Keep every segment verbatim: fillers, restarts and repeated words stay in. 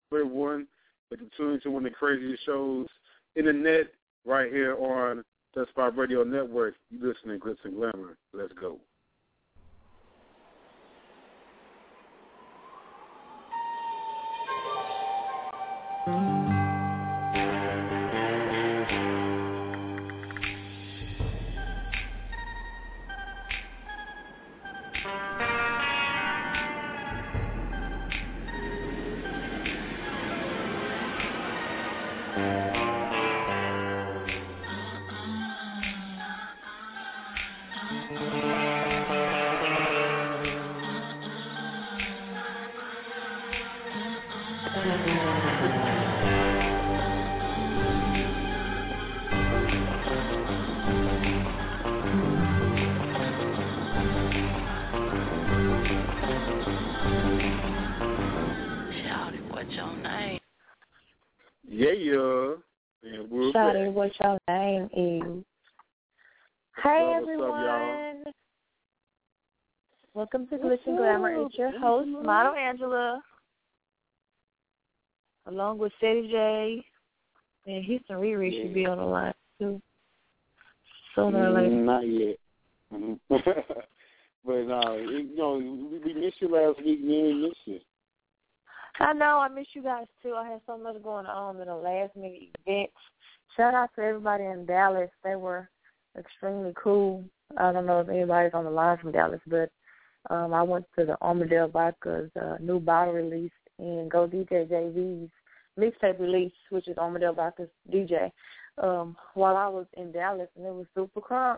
everyone. But you're tuning to one of the craziest shows in the net right here on the Spot Radio Network. You listening to Glitz and Glamour. Let's go. Shawty, what your name is? Hey, well, everyone. Up, Welcome to Glitz and Glamour. It's your host, Model Angela, along with Ceddy J. And Houston Riri yeah. should be on the line, too. Sooner or later. Not yet. But, uh, you know, we, we missed you last week. We missed you. I know. I miss you guys, too. I had so much going on in the last-minute event. Shout out to everybody in Dallas. They were extremely cool. I don't know if anybody's on the line from Dallas, but um, I went to the Armadale Vodka's uh, new bottle release and Go D J J V's mixtape release, which is Armadale Vodka's D J, um, while I was in Dallas, and it was super crunk.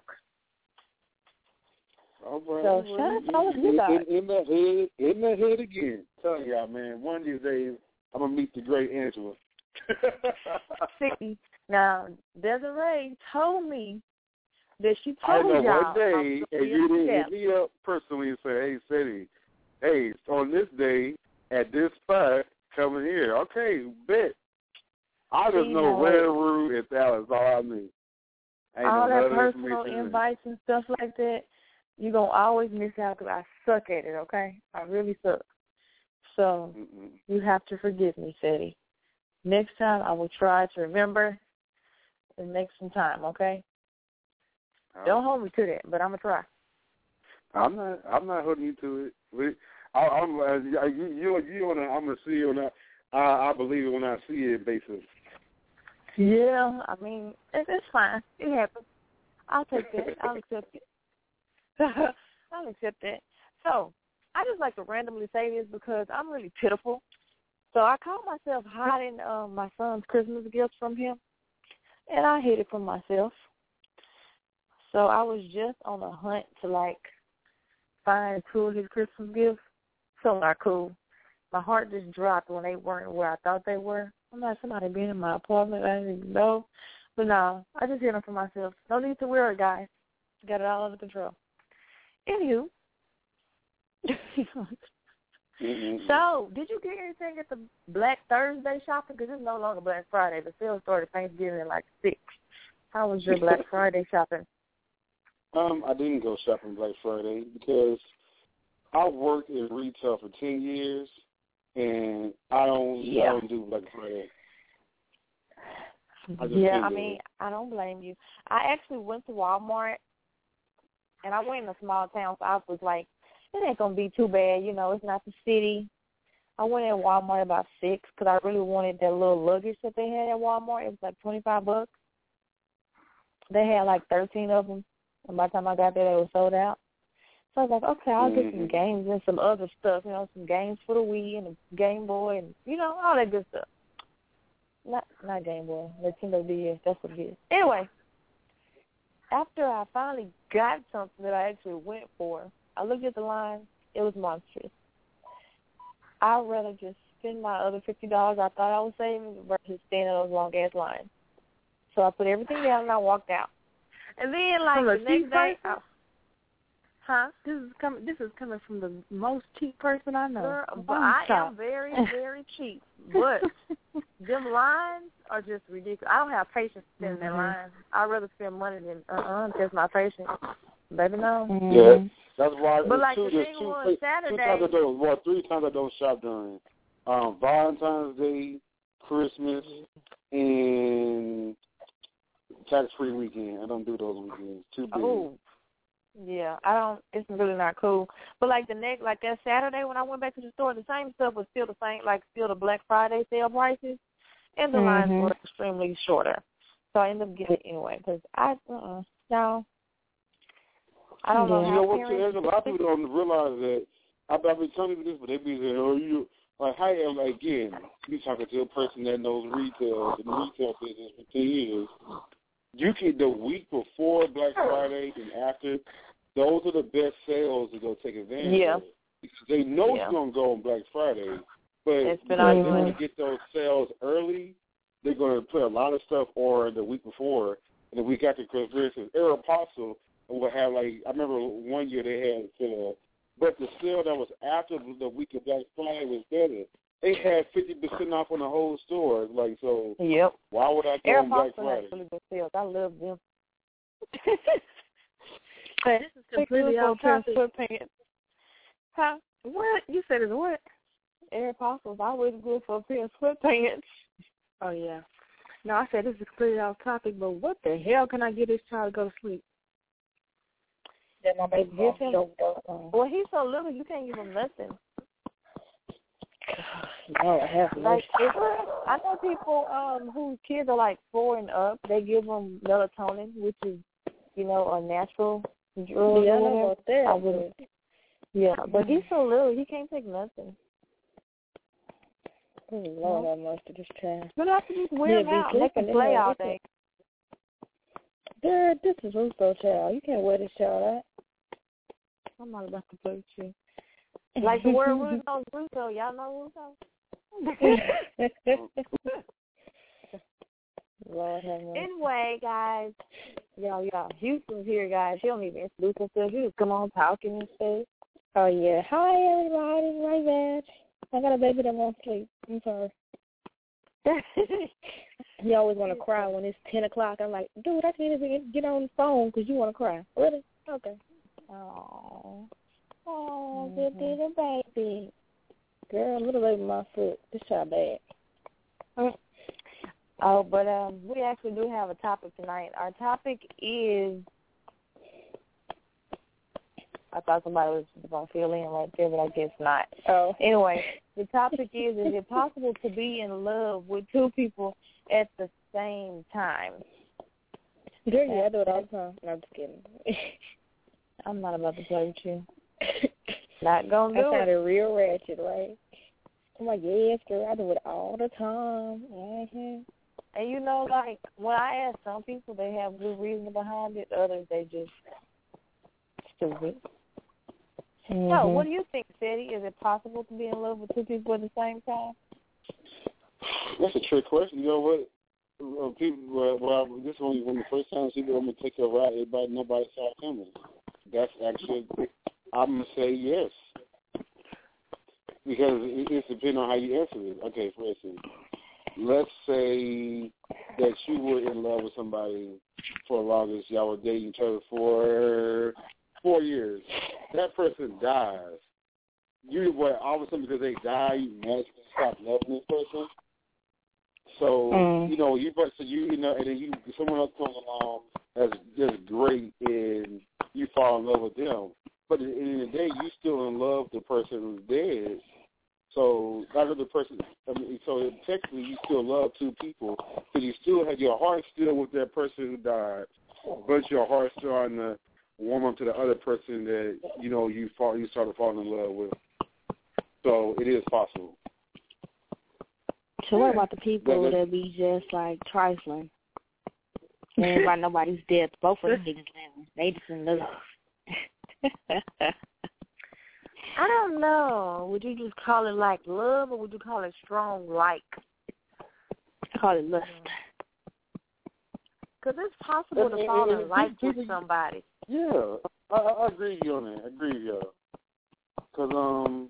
All right. So shout out to all of you guys. In, in the head, in the head again. Tell y'all, man, one of these days I'm going to meet the great Angela. See, now, Desiree told me that she told I know y'all. one day, and you didn't hit me up personally and say, hey, Ceddy, hey, on this day, at this spot, coming here. Okay, bet. I just See, know no. Red Root and Dallas, all I knew. Ain't all no that personal invites and stuff like that, you're going to always miss out because I suck at it, okay? I really suck. So Mm-mm. you have to forgive me, Ceddy. Next time I will try to remember and make some time, okay? Oh. Don't hold me to that, but I'm going to try. I'm not I'm not holding you to it. We, I, I'm, uh, you, you, you on a, I'm going to see it on a, I, I believe it when I see it basis. Yeah, I mean, it, it's fine. It happens. I'll take that. I'll accept it. I'll accept that. So, I just like to randomly say this because I'm really pitiful. So I caught myself hiding um, my son's Christmas gifts from him, and I hid it from myself. So I was just on a hunt to, like, find two of his Christmas gifts. So not cool. My heart just dropped when they weren't where I thought they were. I'm like, somebody being in my apartment. I didn't even know. But no, I just hid them for myself. No need to worry, guys. Got it all under control. Anywho. Mm-hmm. So, did you get anything at the Black Thursday shopping? Because it's no longer Black Friday. The sale started Thanksgiving at like six. How was your Black Friday shopping? Um, I didn't go shopping Black Friday because I've worked in retail for ten years, and I don't, yeah. I don't do Black Friday. I yeah, I mean, I don't blame you. I actually went to Walmart, and I went in a small town, so I was like, it ain't going to be too bad. You know, it's not the city. I went in Walmart about six because I really wanted that little luggage that they had at Walmart. It was like twenty-five bucks. They had like thirteen of them. And by the time I got there, they were sold out. So I was like, okay, I'll get some games and some other stuff, you know, some games for the Wii and the Game Boy and, you know, all that good stuff. Not not Game Boy, Nintendo D S, that's what it is. Anyway, after I finally got something that I actually went for, I looked at the line. It was monstrous. I'd rather just spend my other fifty dollars I thought I was saving versus staying in those long-ass lines. So I put everything down and I walked out. And then, like, the next day, I, huh? This is coming. This is coming from the most cheap person I know. Girl, but I am very, very cheap. But them lines are just ridiculous. I don't have patience to stand in that line. I'd rather spend money than uh-uh, test my patience. Baby, no. Mm-hmm. Yeah, that's why. But like two, the thing two, was two, Saturday. Two times I don't, well, three times I don't shop during um, Valentine's Day, Christmas, and tax-free weekend. I don't do those weekends. Too big. Oh, yeah. I don't. It's really not cool. But like the next, like that Saturday when I went back to the store, the same stuff was still the same, like still the Black Friday sale prices, and the mm-hmm. lines were extremely shorter. So I ended up getting it anyway because I, uh-uh, no. I don't know. You know what? There's a lot of people don't realize that. I've been telling you this, but they be saying, "Oh, you like how am like, again?" You talking to a person that knows retail, the retail business for ten years. You can the week before Black Friday and after. Those are the best sales to go take advantage yeah. of because they know yeah. it's gonna go on Black Friday, but it's been because they want to get those sales early, they're gonna put a lot of stuff on the week before and the week after. Because for instance, Aeropostale will have like I remember one year they had, uh, but the sale that was after the week of Black Friday was better. They had fifty percent off on the whole store. Like so, yep. Why would I go on Black Friday? Really good sales. I love them. Hey, this is completely off topic. Huh? What? You said it's what? Aeropostale's always good for a pair of sweatpants. Oh, yeah. No, I said this is completely off topic, but what the hell can I get this child to go to sleep? That my baby give him. Well, he's so little, you can't give him nothing. No, I have like if, I know people um, whose kids are like four and up. They give them melatonin, which is, you know, a natural drug. Yeah, I know about that. I would, yeah, but he's so little, he can't take nothing. Oh, Lord, how much to this child. But I can just wear him out. They can play all day. Girl, this is Russo child. You can't wear this child out. I'm not about to play with you. Like the word Russo, Russo. Y'all know Russo? Lord have mercy. Anyway, guys, y'all, y'all, Houston's here, guys. She don't even introduce herself. She just come on talking and stuff. Oh, yeah. Hi, everybody. My bad. I got a baby that won't sleep. I'm sorry. You always want to cry when it's ten o'clock. I'm like, dude, I can't even get on the phone because you want to cry. Really? Okay. Oh. Oh, good little baby. Girl, little baby my foot. This child bad. Oh, but um, we actually do have a topic tonight. Our topic is, I thought somebody was going to fill in right there, but I guess not. Oh. Anyway, the topic is, is it possible to be in love with two people at the same time? Girl, yeah, I do it all the time. No, I'm just kidding. I'm not about to play with you. Not going to do it. I sounded it. real ratchet, right? I'm like, yes, girl, I do it all the time. Mm-hmm. And, you know, like, when I ask some people, they have good reason behind it. Others, they just stupid. Mm-hmm. So, what do you think, Sadie? Is it possible to be in love with two people at the same time? That's a trick question. You know what? Uh, people, well, well, this is only one of the first times people are going to take a ride. Everybody, nobody saw it coming. That's actually, I'm going to say yes. Because it, it depends on how you answer it. Okay, for instance, let's say that you were in love with somebody for the longest. Y'all were dating each other for four years. That person dies. You, what, all of a sudden because they die, you magically stop loving this person. So, mm. you know, you, so you, you know, and then you, someone else comes along that's just great and you fall in love with them. But at the end of the day, you still in love with the person who's dead. So, that other person, I mean, so technically you still love two people, but you still have your heart still with that person who died, but your heart's starting to warm up to the other person that, you know, you fall, you started falling in love with. So, it is possible. So what about the people that, that be just, like, trifling? And by nobody's dead. Both of them niggas living. They just in love. I don't know. Would you just call it, like, love, or would you call it strong like? I call it lust. Because it's possible to fall in like with somebody. Yeah, I, I agree with you on that. I agree with you. Because, um...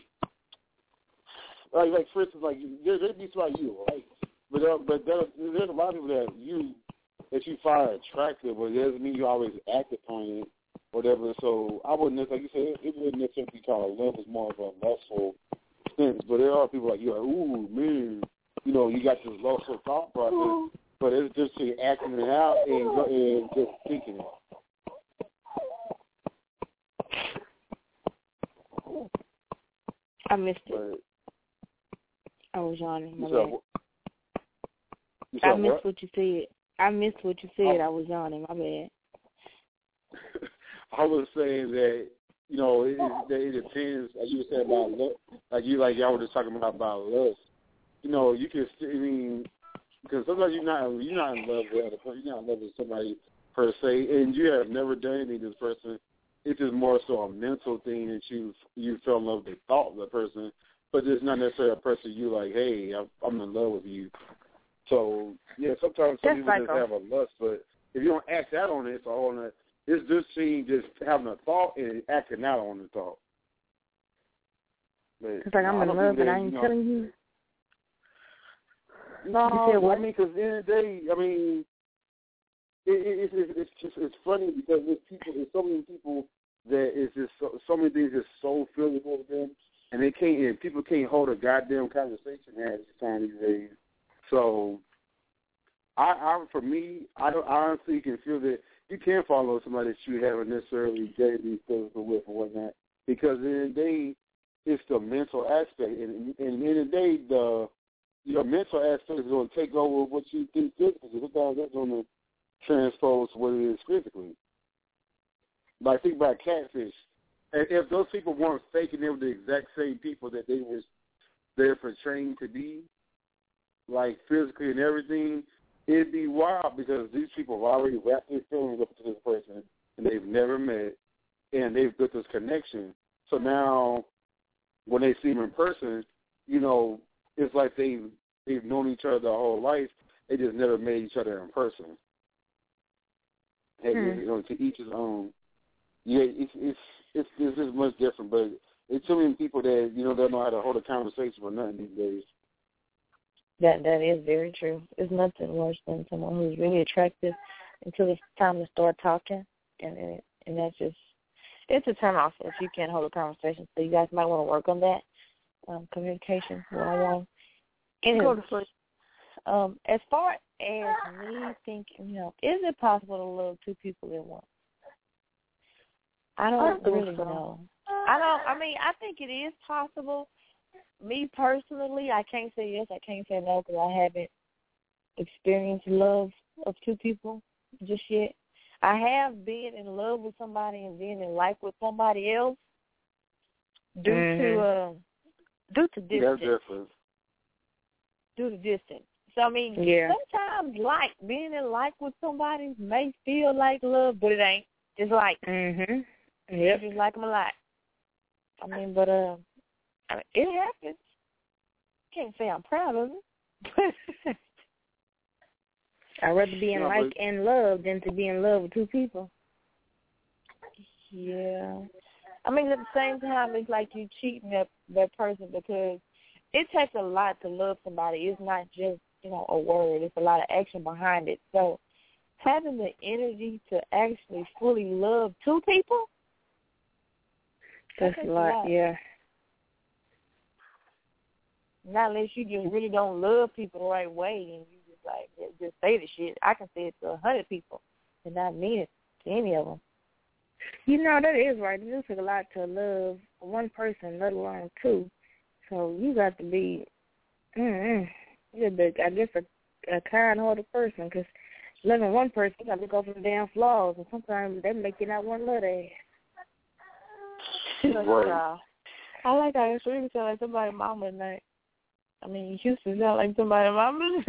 Like, like for instance, like there, there'd be somebody you right, but uh, but there, there's a lot of people that you that you find attractive, but it doesn't mean you always act upon it, or whatever. So I wouldn't necessarily, like you said, it wouldn't necessarily be called love. It's more of a lustful sense. But there are people like you, like, ooh, man, you know, you got this lost of thought process, but it's just you acting it out and, go, and just thinking it. I missed it. But, I was yawning. My you bad. said, you I said missed what? what you said. I missed what you said. Oh. I was yawning. My bad. I was saying that, you know, it, it, that it depends, like you said about love, like you, like y'all were just talking about, about lust. You know, you can, I mean, because sometimes you're not, you're not in love with other person, you're not in love with somebody per se, and you have never done anything to this person. It's just more so a mental thing that you, you fell in love with the thought of the person, but it's not necessarily a person you like, hey, I'm, I'm in love with you. So, yeah, sometimes some That's people like just a- have a lust, but if you don't act out on it, it's a whole nother. It's just seeing, just having a thought and acting out on the thought. But, It's like I'm I in don't love think and that, I ain't you know, telling you. No, You said what? I mean, because at the end of the day, I mean, it, it, it, it's just it's funny because there's people, there's so many people that it's just so, so many things just so physical to them, and they can't, and people can't hold a goddamn conversation at this time these days. So, I, I for me, I don't I honestly can feel that you can fall in love with somebody that you haven't necessarily dated these physical with or whatnot, because at the end of the day, it's the mental aspect, and, and at the end of the day, the your mental aspect is going to take over what you think physically. Sometimes that's going to transpose what it is physically. Like, think about catfish. And if those people weren't faking, they were the exact same people that they were they're portraying to be, like physically and everything, it'd be wild because these people have already wrapped their feelings up to this person and they've never met, and they've built this connection. So now, when they see them in person, you know, it's like they've they've known each other their whole life. They just never met each other in person. Hey, Hmm. you know, to each his own. Yeah, it's it's it's it's just much different, but it's too many people that you know don't know how to hold a conversation or nothing these days. That that is very true. There's nothing worse than someone who's really attractive until it's time to start talking, and and, and that's just it's a turn off if you can't hold a conversation. So you guys might want to work on that um, communication one on one. Anyway, um, as far as me thinking, you know, is it possible to love two people at once? I don't, I don't think really so. know. I don't. I mean, I think it is possible. Me personally, I can't say yes, I can't say no because I haven't experienced love of two people just yet. I have been in love with somebody and been in life with somebody else due Mm-hmm. to uh, due to distance. That's different. Due to distance. So I mean, Yeah. sometimes like being in life with somebody may feel like love, but it ain't. It's like Mhm. you Yep. just like them a lot. I mean, but uh, I mean, it happens. Can't say I'm proud of it. I'd rather be in No, like but- and love than to be in love with two people. Yeah. I mean, at the same time, it's like you cheating that that person because it takes a lot to love somebody. It's not just, you know, a word. It's a lot of action behind it. So having the energy to actually fully love two people, That's that a takes lot, yeah. Not unless you just really don't love people the right way and you just like just- just say the shit. I can say it to a hundred people and not mean it to any of them. You know, that is right. It does take a lot to love one person, let alone two. So you got to be, mm-mm, you're the, I guess, a, a kind-hearted person because loving one person, you got to look over the damn flaws, and sometimes they make you not want to love their ass. Right. I like how it's really sound like somebody's mama tonight. I mean, you used to sound like somebody's mama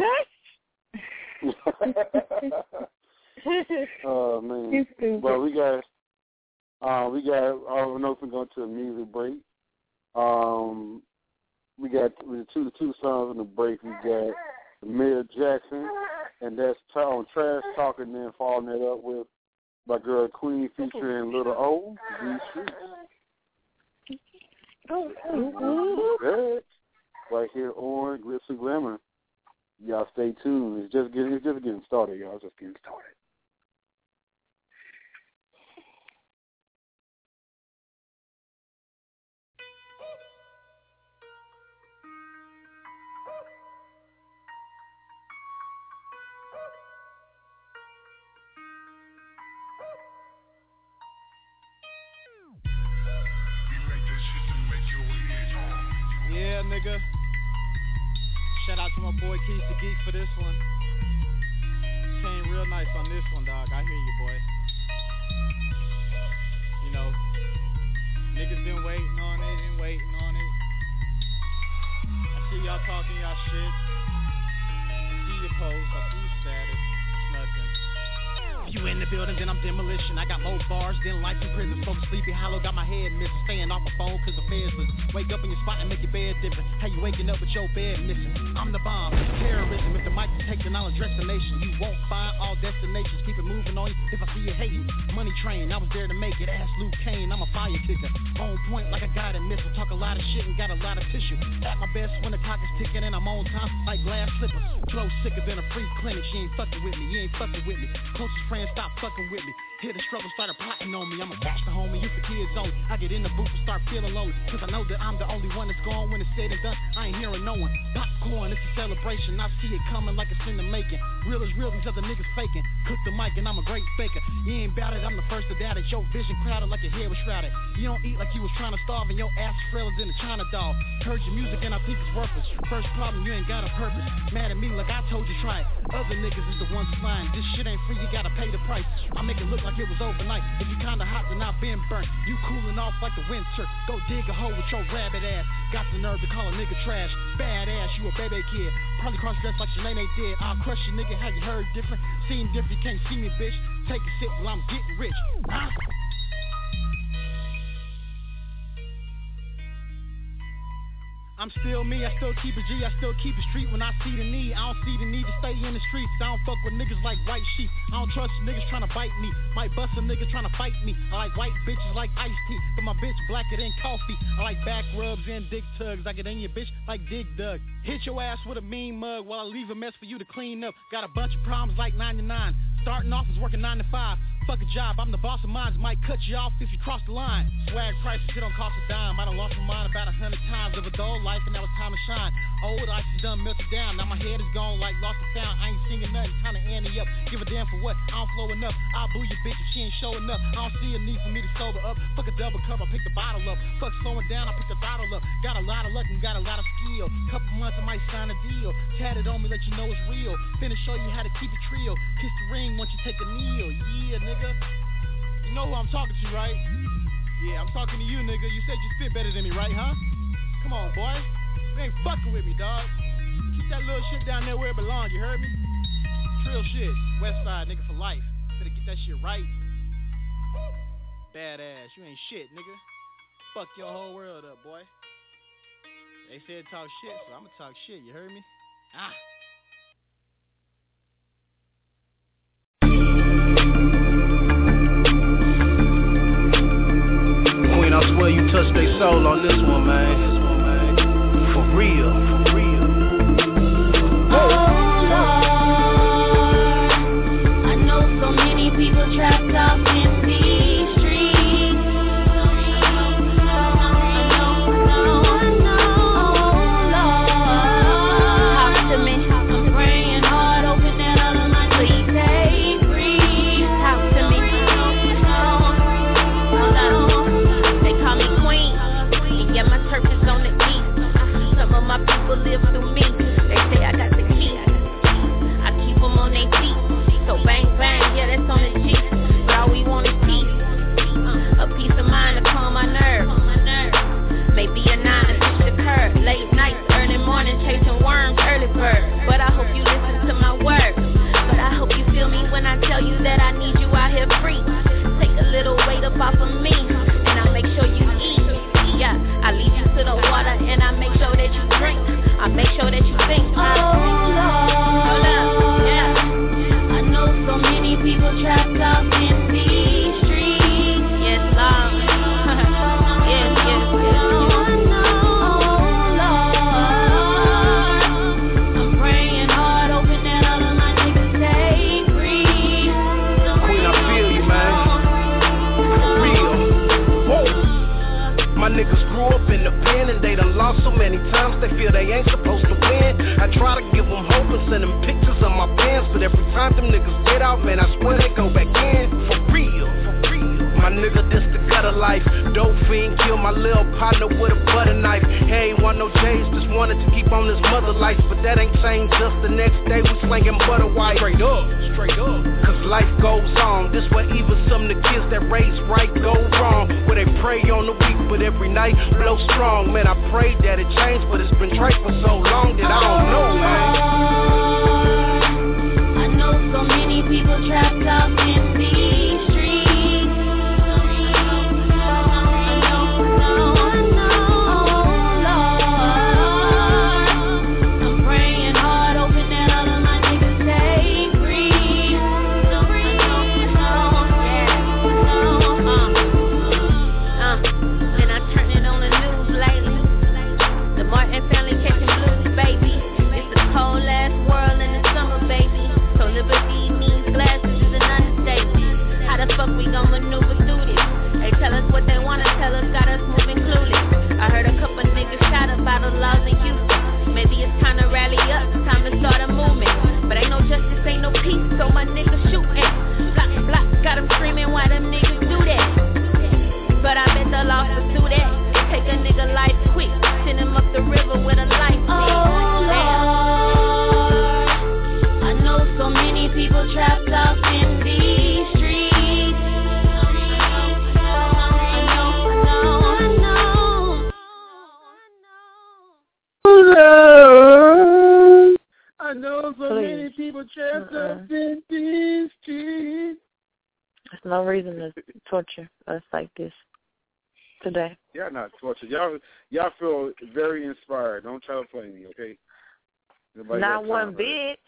tonight. Oh man. You stupid. Well, we got, uh, we got. I don't know if we're going to a music break. Um, we got the two the two songs in the break. We got Mayor Jackson, and that's t- on Trash Talking, then following it up with my girl Queen featuring Little O, These Streets. Good. Right here on Glitz and Glamour. Y'all stay tuned. It's just getting it's just getting started, y'all. It's just getting started. nigga. Shout out to my boy Keys the Geek for this one. Came real nice on this one, dog. I hear you, boy. You know, niggas been waiting on it and waiting on it. I see y'all talking y'all shit. I see your post, I see your status. It's nothing. You in the building, then I'm demolition. I got more bars than life in prison. Folks sleepy hollow, got my head missing. Staying off my phone cause the feds listen. Wake up in your spot and make your bed different. How you waking up with your bed missing? I'm the bomb, terrorism. If the mic is taken, I'll address the nation. You won't find all destinations. Keep it moving on you if I see you hating. Money train, I was there to make it. Ask Luke Kane, I'm a fire kicker. On point like a guy that missile. Talk a lot of shit and got a lot of tissue. At my best when the clock is ticking and I'm on time like glass slippers. Flow sicker than a free clinic. She ain't fucking with me, you ain't fucking with me. Closest friend, stop fucking with me. Hear the struggle, started plotting on me. I'm attached to homie, it's the kids only. I get in the booth and start feeling lonely. Cause I know that I'm the only one that's gone when it's said and done. I ain't hearing no one. Popcorn, it's a celebration. I see it coming like it's in the making. Real is real, these other niggas faking. Cook the mic and I'm a great faker. You ain't bout it, I'm the first to doubt it. Your vision crowded like your head was shrouded. You don't eat like you was trying to starve and your ass frailer than a China doll. Heard your music and I think it's worthless. First problem, you ain't got a purpose. Mad at me like I told you try it. Other niggas is the ones flying. This shit ain't free, you gotta pay the price. I make it look like it was overnight. If you kinda hot, then I've been burnt. You cooling off like the winter. Go dig a hole with your rabbit ass. Got the nerve to call a nigga trash. Badass, you a baby kid. Probably cross-dressed like Shanae did. I'll crush you, nigga. How you heard different? Seen different, you can't see me, bitch. Take a sip while I'm getting rich. Huh? I'm still me, I still keep it G, I still keep it street when I see the need. I don't see the need to stay in the streets. I don't fuck with niggas like white sheep. I don't trust niggas trying to bite me. Might bust a nigga trying to fight me. I like white bitches like iced tea, but my bitch blacker than coffee. I like back rubs and dick tugs. I get in your bitch like Dig Dug. Hit your ass with a mean mug while I leave a mess for you to clean up. Got a bunch of problems like ninety-nine. Starting off as working nine to five. Fuck a job, I'm the boss of mine. Might cut you off if you cross the line. Swag prices, shit don't cost a dime. I done lost my mind about a hundred times. Live a dull life and now it's time to shine. Old ice is done melted down. Now my head is gone like lost and found. I ain't singing nothing, time to ante up. Give a damn for what? I don't flow enough. I'll boo your bitch if she ain't showing up. I don't see a need for me to sober up. Fuck a double cup, I pick the bottle up. Fuck slowing down, I pick the bottle up. Got a lot of luck and got a lot of skill. Couple months I might sign a deal. Tatted on me, let you know it's real. Finna show you how to keep it real. Kiss the ring once you take a kneel. Yeah, nigga. You know who I'm talking to, right? Yeah, I'm talking to you, nigga. You said you spit better than me, right, huh? Come on, boy. You ain't fucking with me, dog. Keep that little shit down there where it belongs, you heard me? Trill shit. West side, nigga, for life. Better get that shit right. Badass. You ain't shit, nigga. Fuck your whole world up, boy. They said talk shit, so I'ma talk shit, you heard me? Ah. Queen, I swear you touched their soul on this one, man. For real, for real. Oh, Lord, I know so many people trapped off in these streets. I know, I know, I know, Lord. Talk to me, I'm praying hard, open that other line, please take free. Talk to me, hold on. They call me queen, and yeah, my turf is on the east. Some of my people live through me. They say I got the key. I keep them on their feet. So bang, bang, yeah, that's on the G. But all we want is peace. Uh, a peace of mind to calm my nerves. Maybe a nine to switch the curve. Late nights, early morning, chasing worms, early bird. But I hope you listen to my words. But I hope you feel me when I tell you that I need you out here free. Take a little weight up off of me, and I make sure you eat. Yeah, I lead you to the water, and I make sure that you drink. I make sure that you think. Oh, Lord. Hold up, yeah. I know so many people trapped up in these streets. Yes, Lord. Yes, yes, yes. I know, Lord. I'm praying hard, open that other line, niggas stay free. Queen, I feel you, man. For real. Whoa. My niggas grew up in the pen and they done lost so many times they feel they ain't supposed to win. I try to give them hope and send them pictures of my bands, but every time them niggas get out, man, I swear they go back in. For real, for real. My nigga, this the gutter life. Dope fiend killed my little partner with a butter knife. Hey, ain't want no J's, just wanted to keep on his mother life. But that ain't changed, just the next day we slinging butter white. Straight up, straight up. Cause life goes on. This way even some of the kids that raise right go wrong. Where they pray on the week, but every night blow strong. Man, I prayed that it changed, but it's been trade for so long that I don't know, man. I know so many people trapped up in these streets. So my niggas shootin', block, block, got them screaming why them niggas do that. But I bet the law pursue that. They take a nigga life quick, send him up the river with a life oh, Lord, I know so many people trapped up in these streets. I know, I know, I know. I know so Please. many people trapped uh-uh. up in these streets. There's no reason to torture us like this today. Y'all not tortured. Y'all, y'all feel very inspired. Don't try to play me, okay? Nobody not one bit.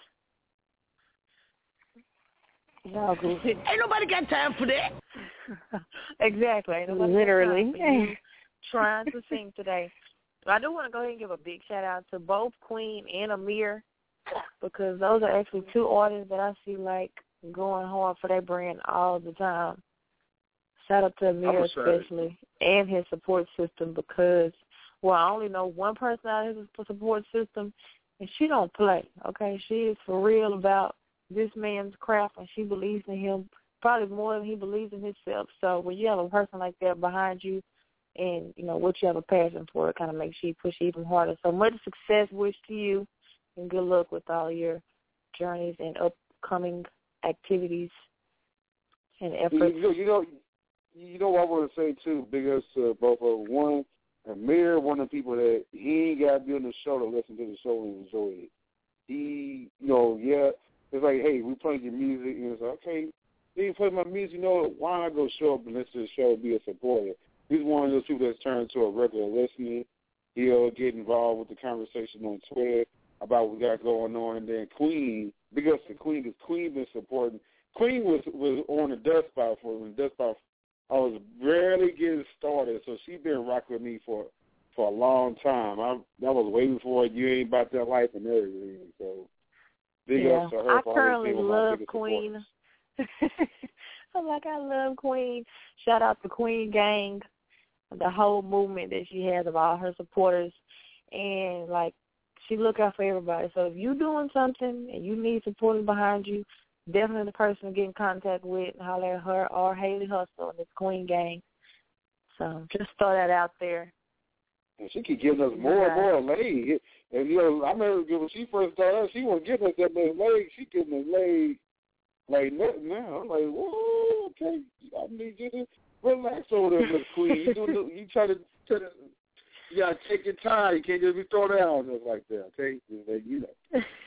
No, ain't nobody got time for that. Exactly. Ain't nobody Literally. Trying to sing today. I do want to go ahead and give a big shout out to both Queen and Amir, because those are actually two artists that I see like going hard for their brand all the time. Shout out to Amir especially and his support system, because, well, I only know one person out of his support system, and she don't play, okay? She is for real about this man's craft, and she believes in him probably more than he believes in himself. So when you have a person like that behind you and, you know, what you have a passion for, it kind of makes you push even harder. So much success wish to you, and good luck with all your journeys and upcoming activities and efforts. You know, you know, you know what I want to say, too, because uh, both of one, Amir, one of the people that he ain't got to be on the show to listen to the show and enjoy it. He, you know, yeah, it's like, hey, we playing your music, and it's like, okay, you play my music, you know, why not go show up and listen to the show and be a supporter? He's one of those people that's turned to a regular listener. He'll get involved with the conversation on Twitter about what we got going on, and then Queen, because the Queen, because Queen been supporting. Queen was was on the dust spot for when the dust spot. I was barely getting started, so she been rocking with me for for a long time. I I was waiting for it. You ain't about that life and everything. So big yeah, ups to her. I for currently love Queen. I'm like, I love Queen. Shout out to Queen Gang, the whole movement that she has of all her supporters, and like, she look out for everybody. So if you're doing something and you need supporters behind you, definitely the person to get in contact with, holler at her or Haley Hustle and this Queen Gang. So just throw that out there. And she keep giving us more and more legs. And, you know, I remember when she first started, she wasn't giving us that many legs. She giving us legs like nothing now. I'm like, whoa, okay. I need you to relax over there, Miss Queen. You, do, you try to, try to you got to take your time. You can't just be thrown out just like that, okay? Just like, you know.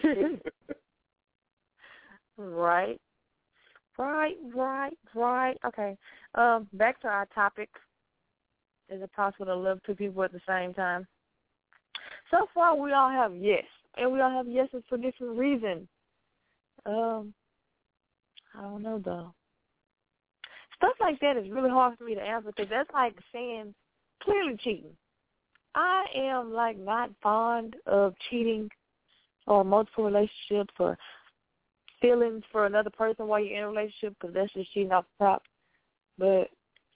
Right. Right, right, right. Okay. Um, back to our topic. Is it possible to love two people at the same time? So far, we all have yes. And we all have yeses for different reasons. Um, I don't know, though. Stuff like that is really hard for me to answer, because that's like saying clearly cheating. I am, like, not fond of cheating or multiple relationships or feelings for another person while you're in a relationship, because that's just cheating off the top. But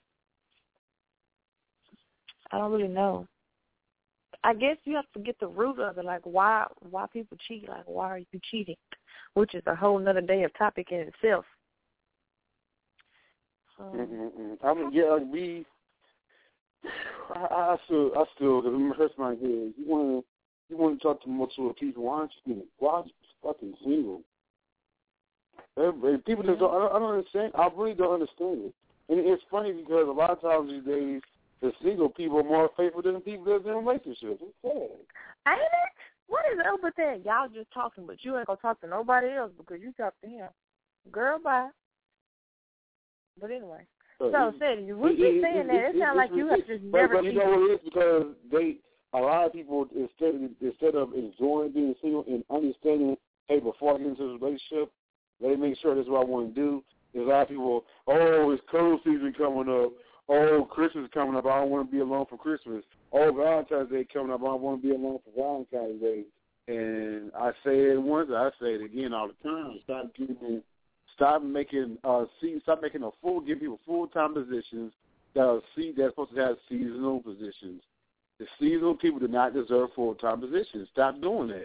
I don't really know. I guess you have to get the root of it, like why why people cheat, like why are you cheating, which is a whole nother day of topic in itself. Um, mm-hmm. I mean, yeah, we I, I still, I still, because it hurts my head. You want to, you want to talk to multiple people. Why aren't you, why aren't you fucking single? Everybody, people just don't, I don't, I don't understand. I really don't understand it. And it's funny because a lot of times these days, the single people are more faithful than the people that's in relationships. It's sad. Ain't it? What is up with that? Y'all just talking, but you ain't gonna talk to nobody else because you talk to him. Girl, bye. But anyway. So, so Sadie, you would be saying that. It, it sounds like you have just but, never But you know what it is? Because they, a lot of people, instead, instead of enjoying being single and understanding, hey, before I get into this relationship, let me make sure this is what I want to do. There's a lot of people, oh, it's cold season coming up. Oh, Christmas is coming up. I don't want to be alone for Christmas. Oh, Valentine's Day coming up. I don't want to be alone for Valentine's Day. And I say it once, I say it again all the time. Stop giving, stop making, uh, see, stop making a full, give people full-time positions that are see that's supposed to have seasonal positions. The seasonal people do not deserve full-time positions. Stop doing that.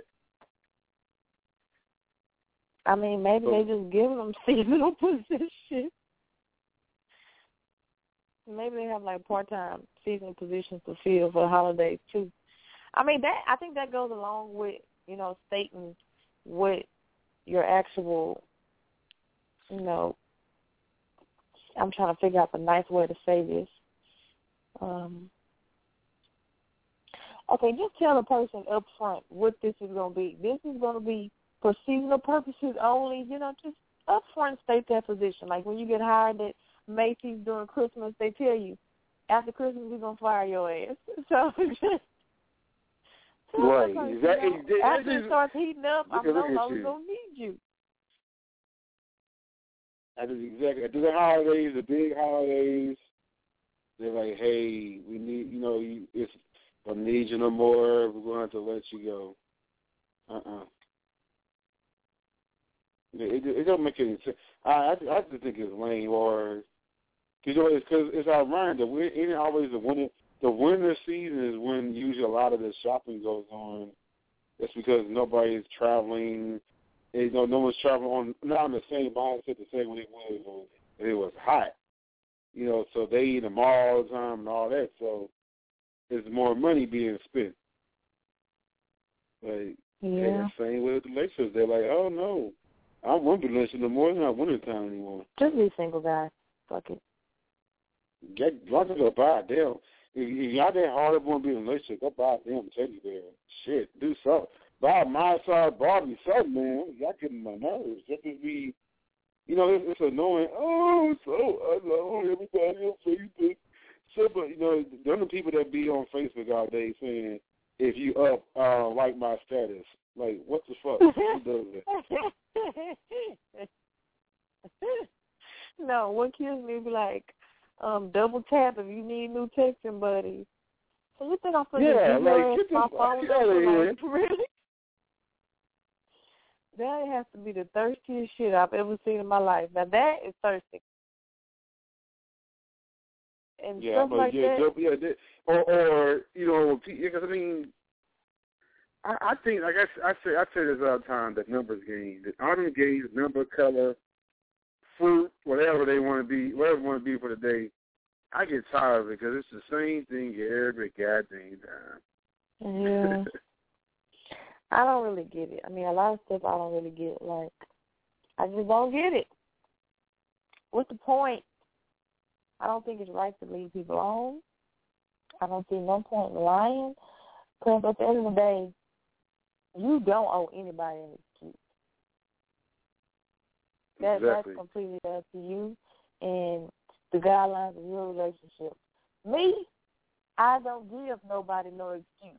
I mean, maybe so, they just give them seasonal positions. Maybe they have like part-time seasonal positions to fill for the holidays too. I mean, that I think that goes along with, you know, stating what your actual, you know, I'm trying to figure out the nice way to say this. Um, okay, just tell the person up front what this is going to be. This is going to be for seasonal purposes only. You know, just up front state that position. Like when you get hired at Macy's during Christmas, they tell you, after Christmas, we're going to fire your ass. So just tell right. them, Exactly. you know, after it starts heating up, I'm no longer going to need you. That is exactly. After the holidays, the big holidays, they're like, hey, we need, you know, you, it's, I need you no more. We're going to have to let you go. Uh-uh. It, it, it don't make any sense. I, I, I just think it's lame, or you know, it's because it's ironic that we're it ain't always the winter. The winter season is when usually a lot of the shopping goes on. It's because nobody's traveling. You know, no one's traveling on not on the same mindset the same way it was when it was hot. You know, so they eat them all the time and all that. So there's more money being spent. Like, yeah. Same with the relationships. They're like, oh no. I won't be listening no more. It's not wintertime anymore. Just be single, guys. Fuck it. Get lots of go buy a damn. If, if y'all that hard up want to be in a relationship, go buy a damn teddy bear. Shit, do something. Buy a my size Barbie, something, man. Y'all getting my nerves. That just be, you know, it's, it's annoying. Oh, so alone. Everybody on Facebook. So, but you know, there are people that be on Facebook all day saying, if you up, uh, like my status. Like, what the fuck? Who does that? No, one kills me be like, um, double tap if you need new texting buddies. So you think I'm supposed yeah, to like, get my phone number? Like, really? That has to be the thirstiest shit I've ever seen in my life. Now that is thirsty. And yeah, stuff but like yeah, that. yeah, that, or, or you know, because I mean, I, I think, like I, I say, I say this all the time, that numbers game, that autumn game, number, color, fruit, whatever they want to be, whatever they want to be for the day. I get tired of it because it's the same thing every goddamn time. Yeah. I don't really get it. I mean, a lot of stuff I don't really get. Like, I just don't get it. What's the point? I don't think it's right to leave people on. I don't see no point in lying. Because at the end of the day, you don't owe anybody an excuse. That, exactly. That's completely up to you and the guidelines of your relationship. Me, I don't give nobody no excuse.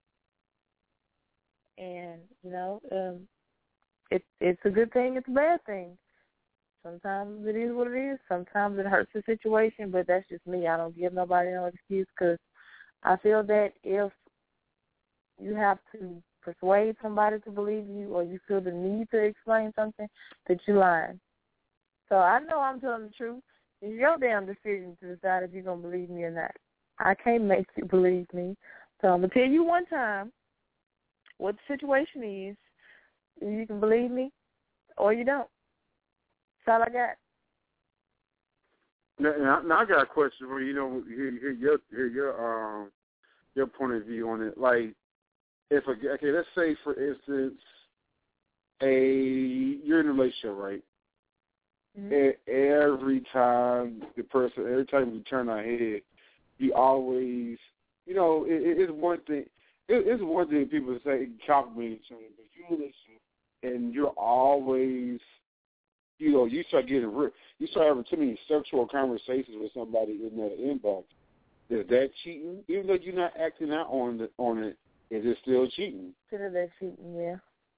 And, you know, um, it, it's a good thing, it's a bad thing. Sometimes it is what it is. Sometimes it hurts the situation, but that's just me. I don't give nobody no excuse because I feel that if you have to persuade somebody to believe you or you feel the need to explain something, that you're lying. So I know I'm telling the truth. It's your damn decision to decide if you're going to believe me or not. I can't make you believe me. So I'm going to tell you one time what the situation is. You can believe me or you don't. That's all I got. Now, now, now I got a question for you. You know, hear, hear your hear your um your point of view on it. Like, if a, okay, let's say for instance, a you're in a relationship, right? Mm-hmm. And every time the person, every time we turn our head, you always, you know, it, it's one thing. It, it's one thing people say compliment each other, but you listen, and you're always, you know, you start getting real. You start having too many sexual conversations with somebody in that inbox. Is that cheating? Even though you're not acting out on the, on it, is it still cheating? Consider that cheating, yeah.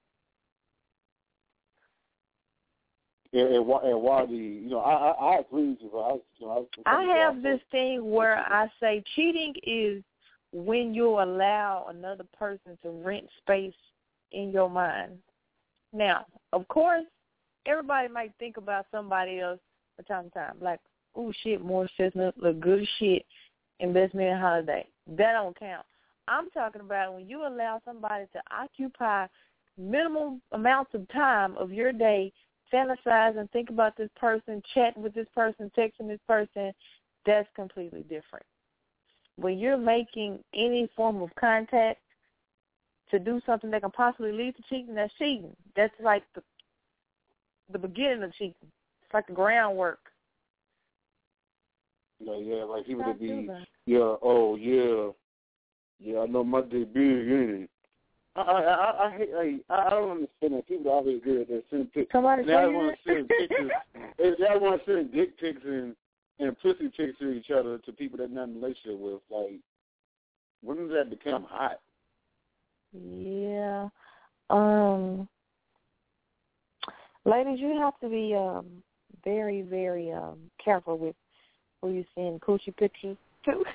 And, and, why, and why do you, you know, I, I, I agree with you. But I, you know, I, I have this thing where I say cheating is when you allow another person to rent space in your mind. Now, of course, everybody might think about somebody else from time to time. Like, oh, shit, Morris Chestnut look good as shit in Best Man Holiday. That don't count. I'm talking about when you allow somebody to occupy minimal amounts of time of your day, fantasize and think about this person, chat with this person, texting this person, that's completely different. When you're making any form of contact to do something that can possibly lead to cheating, that's cheating. That's like the the beginning of cheating. It's like the groundwork. No, yeah, like people to be, yeah, oh, yeah, yeah, I know my day big, ain't it? I I I, I hate like I don't understand that people always do it. They send pictures. Somebody they want to send pictures. They want to send dick pics and and pussy pics to each other to people they're not in a relationship with. Like, when does that become hot? Yeah, um, ladies, you have to be um very very um careful with who you send coochie pictures to.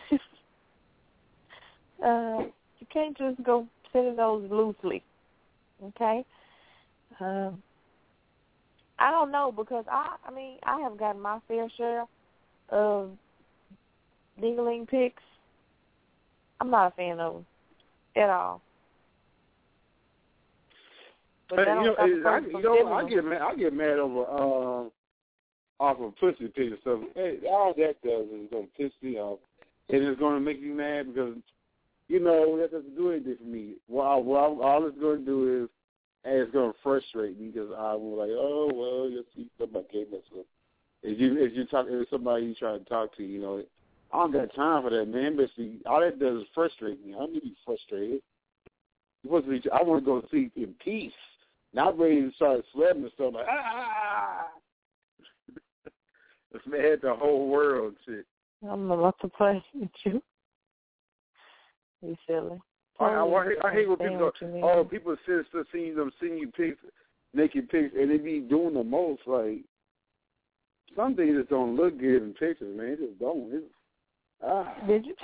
uh, you can't just go send those loosely, okay? Um, I don't know because I, I mean, I have gotten my fair share of dingling pics. I'm not a fan of them at all. But hey, you know, I, you know I get mad. I get mad over uh, off of pussy pics and stuff. Hey, all that does is going to piss me off, and it's going to make me mad because, you know, that doesn't do anything for me. Well, well all it's going to do is, and it's going to frustrate me because I will like, oh well, you'll see somebody can't mess with. If you if you talk if somebody you try to talk to, you know, I don't got time for that, man. Basically, all that does is frustrate me. I don't need to be frustrated. You're supposed to be, I want to go to sleep in peace, not ready to start sweating and stuff like ah. It's mad the whole world shit. I'm about to play with you. You silly. I, I, I, I hate when people go, oh, people send stuff, seeing them, seeing you pics, naked pics, and they be doing the most. Like, some things just don't look good in pictures, man. It just don't. It's, ah. Did you?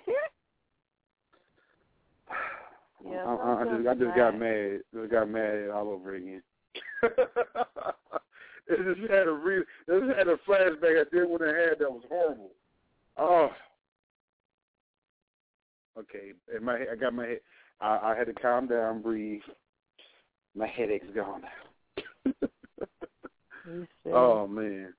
yeah, I, I, I just, I just got mad. Just got mad all over again. It just had a real, it just had a flashback I did when I had that was horrible. Oh. Okay, and my I got my head. I, I had to calm down, breathe. My headache's gone now. Oh man.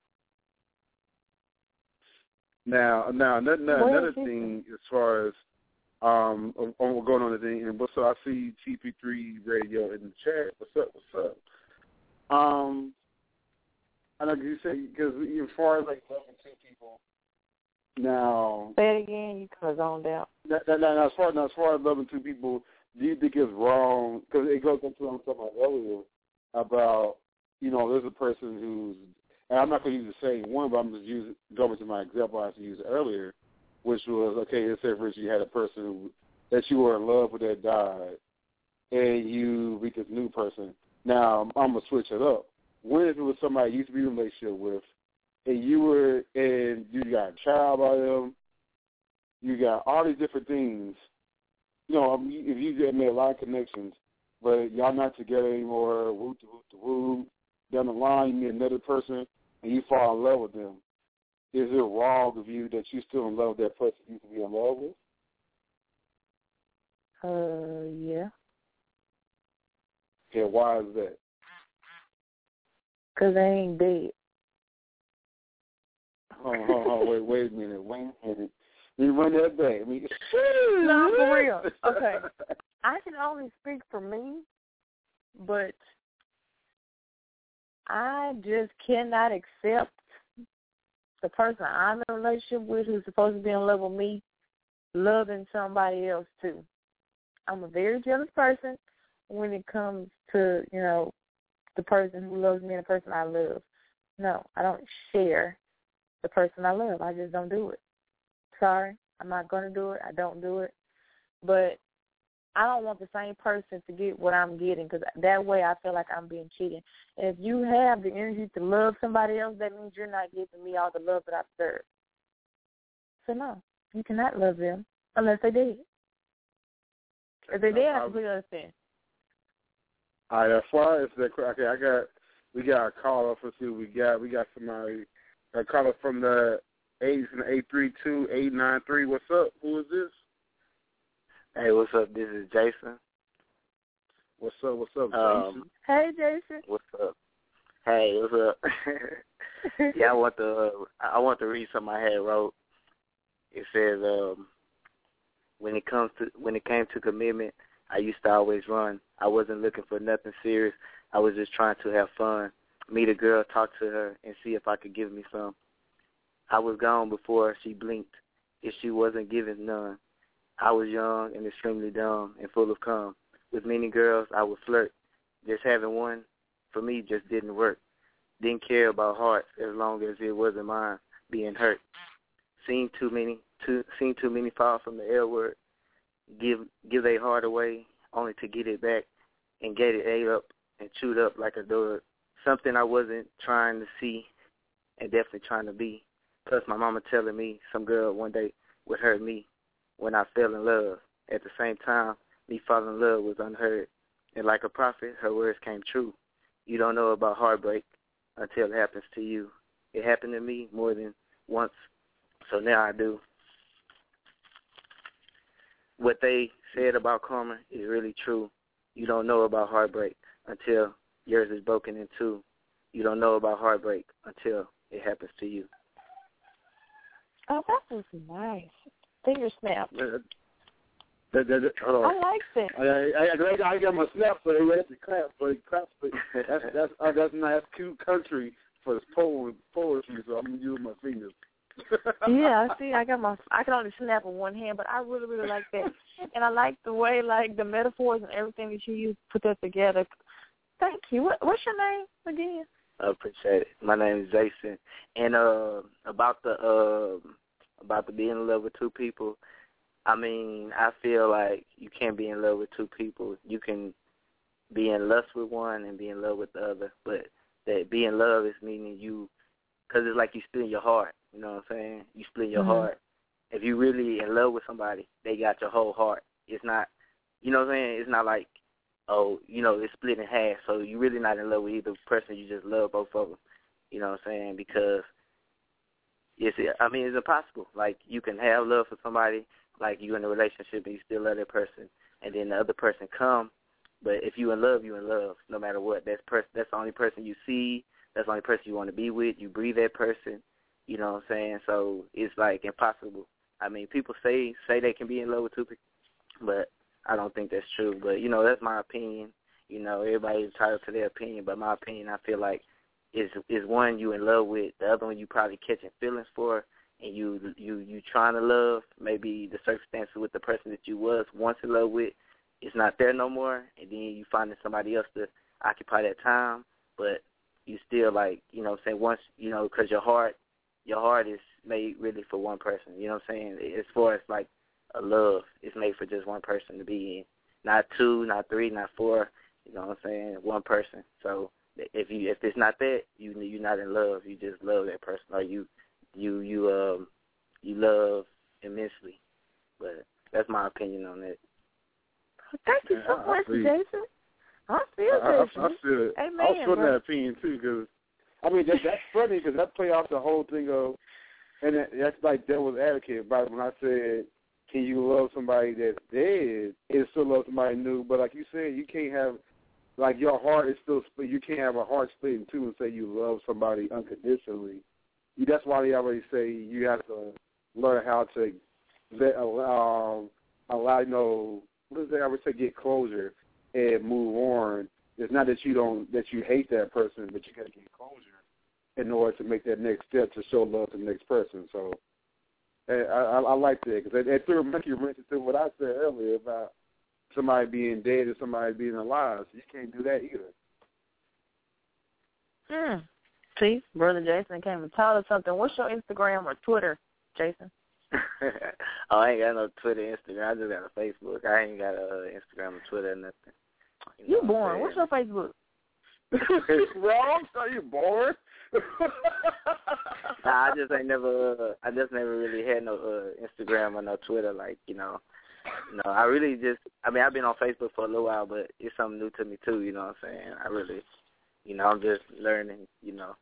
Now, now, another, another thing as far as um, on going on the thing, and so I see T P three Radio in the chat. What's up? What's up? Um, I know you say because as far as like loving two people. Now, say it again. You could have zoned out. Now, now, now, as far now, as far as loving two people, do you think it's wrong? Because it goes into what I was talking about earlier about, you know, there's a person who's, and I'm not going to use the same one, but I'm just using going to my example I used earlier, which was okay. Let's say for instance you had a person who, that you were in love with that died, and you meet this new person. Now I'm gonna switch it up. What if it was somebody you used to be in a relationship with? And you were, and you got a child by them, you got all these different things. You know, if you made a lot of connections, but y'all not together anymore, whoop to whoop to whoop, down the line you meet another person and you fall in love with them. Is it wrong of you that you're still in love with that person you used to be in love with? Uh, yeah. Yeah, why is that? Because they ain't dead. hold on, hold on, wait, wait a minute, wait a minute. Let me run that back. I mean, no, for real. Okay. I can only speak for me, but I just cannot accept the person I'm in a relationship with who's supposed to be in love with me loving somebody else too. I'm a very jealous person when it comes to, you know, the person who loves me and the person I love. No, I don't share the person I love. I just don't do it. Sorry, I'm not going to do it. I don't do it. But I don't want the same person to get what I'm getting because that way I feel like I'm being cheated. And if you have the energy to love somebody else, that means you're not giving me all the love that I deserve. So, no, you cannot love them unless they did. If they did, I completely understand. All right, as far as that, okay, I got, we got a caller. Let's see what we got. We got somebody, a caller from the eight from the eight three two eight nine three. What's up? Who is this? Hey, what's up? This is Jason. What's up? What's up, Jason? Um, hey, Jason. What's up? Hey, what's up? yeah, I want to. Uh, I want to read something I had wrote. It says, um, when it comes to when it came to commitment, I used to always run. I wasn't looking for nothing serious. I was just trying to have fun, meet a girl, talk to her, and see if I could give me some. I was gone before she blinked. If she wasn't giving none. I was young and extremely dumb and full of cum. With many girls, I would flirt. Just having one, for me, just didn't work. Didn't care about hearts as long as it wasn't mine being hurt. Seen too many, too, seen too many fall from the L word. Give, give their heart away only to get it back and get it ate up and chewed up like a dog. Something I wasn't trying to see and definitely trying to be. Plus, my mama telling me some girl one day would hurt me when I fell in love. At the same time, me falling in love was unheard. And like a prophet, her words came true. You don't know about heartbreak until it happens to you. It happened to me more than once, so now I do. What they said about karma is really true. You don't know about heartbreak until yours is broken in two. You don't know about heartbreak until it happens to you. Oh, that was nice. Finger snap. Uh, that, that, that, hold on. I like that. I, I, I, I got my snap, so they ready to clap, but it claps. But that's that's uh, that's nice, cute country for this poem poetry. So I'm gonna use my fingers. Yeah, see, I got my. I can only snap with one hand, but I really, really like that, and I like the way, like the metaphors and everything that you use put that together. Thank you. What, what's your name again? I appreciate it. My name is Jason, and uh, about the. Uh, about to be in love with two people, I mean, I feel like you can't be in love with two people. You can be in lust with one and be in love with the other, but that be in love is meaning you, because it's like you split your heart, you know what I'm saying? You split your mm-hmm. heart. If you really in love with somebody, they got your whole heart. It's not, you know what I'm saying? It's not like, oh, you know, it's split in half, so you're really not in love with either person. You just love both of them, you know what I'm saying? Because It's, I mean, it's impossible. Like, you can have love for somebody, like you in a relationship and you still love that person, and then the other person come, but if you in love, you in love, no matter what. That's pers- That's the only person you see. That's the only person you want to be with. You breathe that person, you know what I'm saying? So it's, like, impossible. I mean, people say say they can be in love with two people, but I don't think that's true. But, you know, that's my opinion. You know, everybody's entitled to their opinion, but my opinion, I feel like, is is one you in love with, the other one you probably catching feelings for, and you you you trying to love. Maybe the circumstances with the person that you was once in love with is not there no more, and then you finding somebody else to occupy that time, but you still, like, you know what I'm saying, once, you know, because your heart, your heart is made really for one person, you know what I'm saying? As far as, like, a love, it's made for just one person to be in, not two, not three, not four, you know what I'm saying, one person. So If you if it's not that, you you're not in love. You just love that person, or you you you um you love immensely. But that's my opinion on that. Thank you so much, Jason. I feel I, I, Jason. I feel it. Amen, I was feeling bro. that opinion too, because I mean that, that's funny because that play off the whole thing of, and that, that's like devil's advocate. Right when I said, can you love somebody that's dead and still love somebody new? But like you said, you can't have. Like, your heart is still split. You can't have a heart split in two and say you love somebody unconditionally that's why they always say you have to learn how to um, allow, you know, what does they always say, get closure and move on. It's not that you don't, that you hate that person, but you got to get closure in order to make that next step to show love to the next person. So I, I, I like that, because it threw Mickey mentioned to what I said earlier about somebody being dead and somebody being alive. So you can't do that either. Hmm. See, Brother Jason came and taught us something. What's your Instagram or Twitter, Jason? Oh, I ain't got no Twitter, Instagram. I just got a Facebook. I ain't got a uh, Instagram or Twitter or nothing. You, know you boring. What What's your Facebook? Wrong? Are you bored? Nah, I just ain't never. Uh, I just never really had no uh, Instagram or no Twitter. Like, you know, you know. I really just. I mean, I've been on Facebook for a little while, but it's something new to me too. You know what I'm saying? I really, you know, I'm just learning. You know.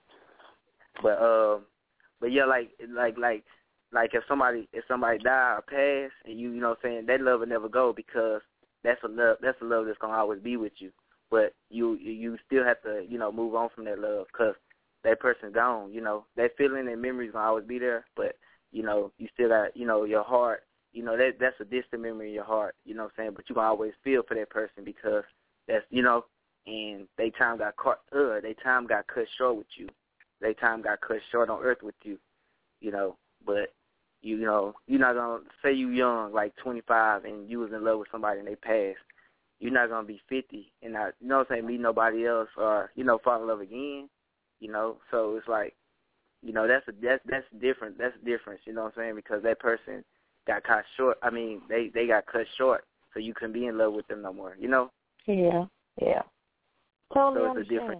But um, but yeah, like like like like if somebody if somebody die or pass, and you you know what I'm saying, that love will never go, because that's a love that's a love that's gonna always be with you. But you you still have to, you know, move on from that love, because that person's gone. You know, that feeling and memory's gonna always be there, but you know, you still got, you know, your heart. You know, that that's a distant memory in your heart. You know what I'm saying? But you gonna always feel for that person, because that's, you know, and they time got caught. Uh, they time got cut short with you. They time got cut short on earth with you. You know, but you, you know, you're not gonna say you young, like twenty-five, and you was in love with somebody and they passed. You're not going to be fifty and not, you know what I'm saying, meet nobody else, or, you know, fall in love again, you know. So it's like, you know, that's a, that's that's different. That's a difference, you know what I'm saying, because that person got cut short. I mean, they, they got cut short, so you couldn't be in love with them no more, you know. Yeah, yeah. Totally so it's understand. a different.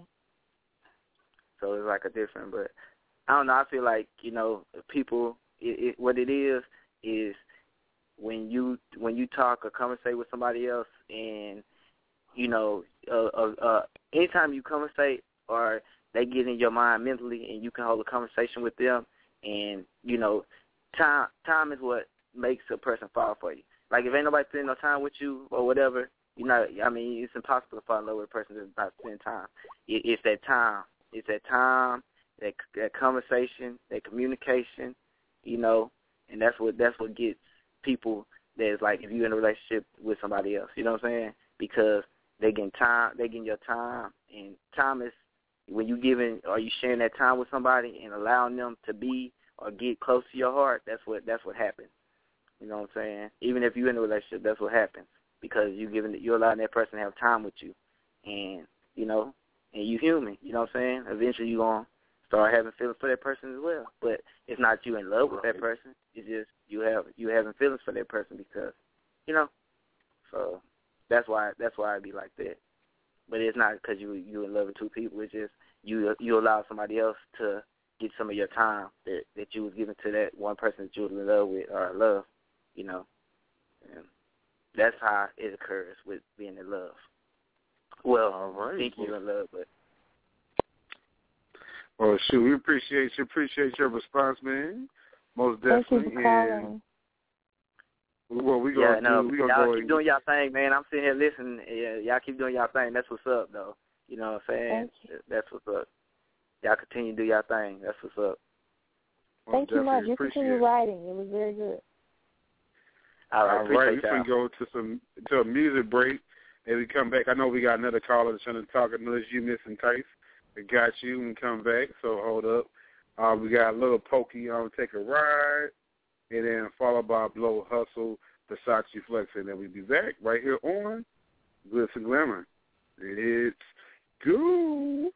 So it's like a different, but I don't know. I feel like, you know, people, it, it, what it is is, when you when you talk or conversate with somebody else, and you know, uh, uh, uh, anytime you conversate or they get in your mind mentally, and you can hold a conversation with them, and you know, time time is what makes a person fall for you. Like, if ain't nobody spending no time with you or whatever, you know, I mean, it's impossible to fall in love with a person that's not spending time. It, it's that time. It's that time, that that conversation, that communication, you know, and that's what that's what gets people that's like, if you're in a relationship with somebody else, you know what I'm saying? Because they getting time, they getting your time, and time is when you giving, or you sharing that time with somebody and allowing them to be or get close to your heart. That's what that's what happens. You know what I'm saying? Even if you're in a relationship, that's what happens, because you giving you're allowing that person to have time with you, and you know, and you human. You know what I'm saying? Eventually, you gonna start having feelings for that person as well. But it's not you in love with that person. It's just you have you having feelings for that person, because, you know. So that's why that's why I'd be like that. But it's not because you you in love with two people. It's just you you allow somebody else to get some of your time that, that you was giving to that one person that you was in love with or love. You know. And that's how it occurs with being in love. Well, all right. think you're in love, but. Well, shoot, we appreciate you. Appreciate your response, man. Most definitely. Thank you for calling. And, well, we yeah, gonna no, do. We gonna y'all go keep and, doing y'all thing, man. I'm sitting here listening. Yeah, y'all keep doing y'all thing. That's what's up, though. You know what I'm saying? That's what's up. Y'all continue to do y'all thing. That's what's up. Thank you much. You continue writing. It was very good. All right, All right. appreciate We can go to some to a music break, and we come back. I know we got another caller that's trying to talk. Unless you missing Tice. We got you and come back, so hold up. Uh, we got a little Pokey on Take a Ride, and then followed by Blow Hustle, Versace Flex, and then we'll be back right here on Glitz and Glamour. It's go.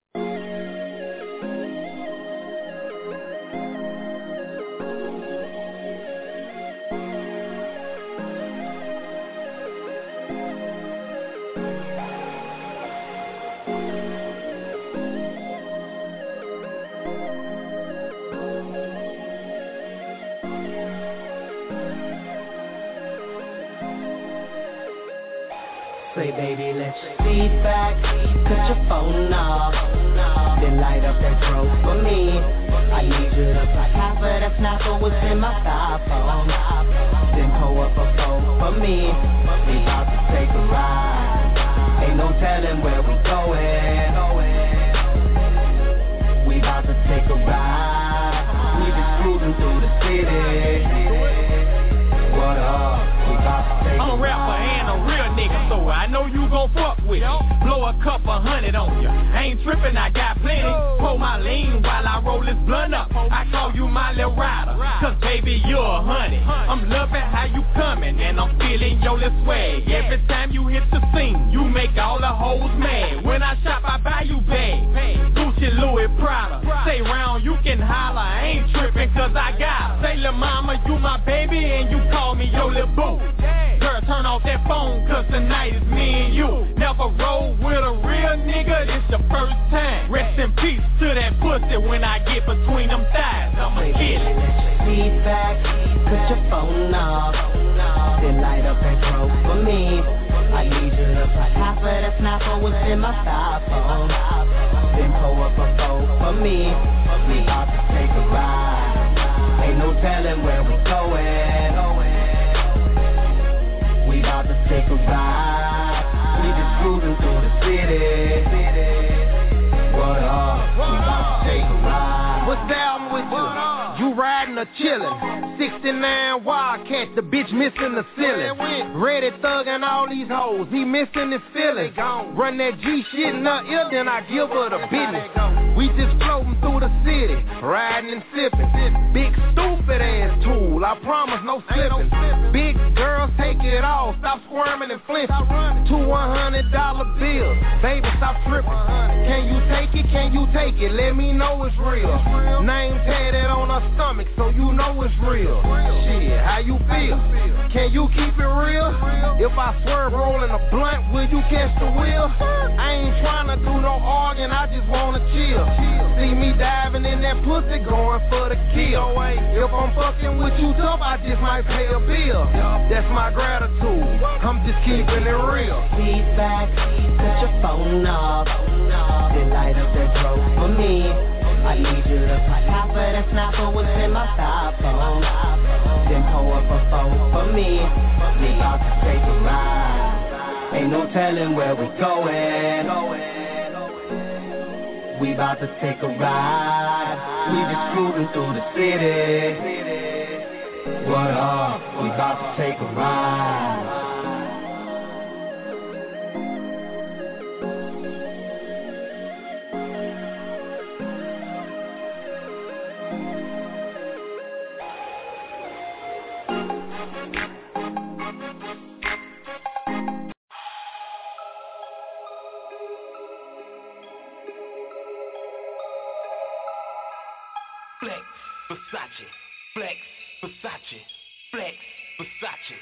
Say, baby, let's see back. Cut your phone off, then light up that throat for me. I need you to fly half of that snapper what's in my styrofoam. Then pull up a phone for me. We about to take a ride. Ain't no telling where we going. We about to take a ride. with me. Blow a couple hundred on ya. Ain't trippin', I got plenty. Pull my lean while I roll this blunt up. I call you my little rider, cause baby you're a honey. I'm loving how you coming, and I'm feeling your little swag. Every time you hit the scene, you make all the hoes mad. When I shop, I buy you bags. Gucci, Louis, Prada. Stay round, you can holler. I ain't trippin' cause I got. Say lil' mama, you my baby, and you call me your little boo. Girl, turn off that phone, cause tonight is me and you. Never roll with a real nigga, this the first time. Rest in peace to that pussy when I get between them thighs. I'ma kill it. Feedback, put your phone off. Then light up that throat for me. I need you to put half of that snapper within my styrofoam. Then pull up a phone for me. We about to take a ride. Ain't no telling where we going. We about to take a ride. We just cruising through the city. What up? We about to take a ride. What's down with you? You riding or chillin'? sixty-nine Wildcat, the bitch missing the ceiling. Ready thuggin' all these hoes, he missing his feelings. Run that G shit in her ear, then I give her the business. We just floating through the city, riding and sipping. Big stupid ass tool, I promise no slipping. Big girls take it all, stop squirming and flinching. Two one hundred dollar bills, baby stop tripping. Can you take it, can you take it, let me know it's real. Name tatted on her stomach, so you know it's real. Shit, how you feel? Can you keep it real? If I swerve rolling a blunt, will you catch the wheel? I ain't tryna do no arguing, I just wanna chill. See me diving in that pussy, going for the kill. If I'm fucking with you tough, I just might pay a bill. That's my gratitude, I'm just keeping it real. Feedback, put your phone off. Then light up that throat for me. I need you to put half of that snapper within my styrofoam. Then pull up a phone for me. We about to take a ride. Ain't no telling where we going. We about to take a ride. We just cruising through the city. What up? We about to take a ride. Flex, Versace, flex, Versace, flex, Versace.